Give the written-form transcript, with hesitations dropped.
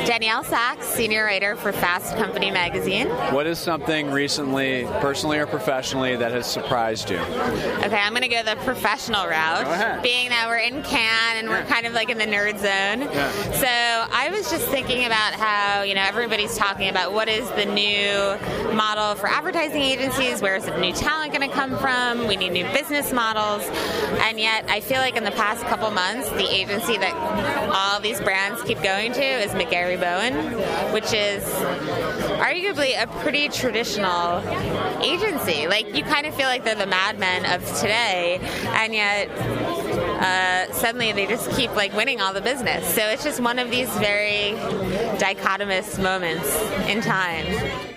Danielle Sachs, senior writer for Fast Company magazine. What is something recently, personally or professionally, that has surprised you? Okay, I'm going to go the professional route, being that we're in Cannes and we're kind of like in the nerd zone. Yeah. So I was just thinking about how, everybody's talking about what is the new model for advertising agencies, where is the new talent going to come from, we need new business models, and yet I feel like in the past couple months, the agency that all these brands keep going to is McGarry Bowen, which is arguably a pretty traditional agency. Like, you kind of feel like they're the Mad Men of today, and yet suddenly they just keep winning all the business. So it's just one of these very dichotomous moments in time.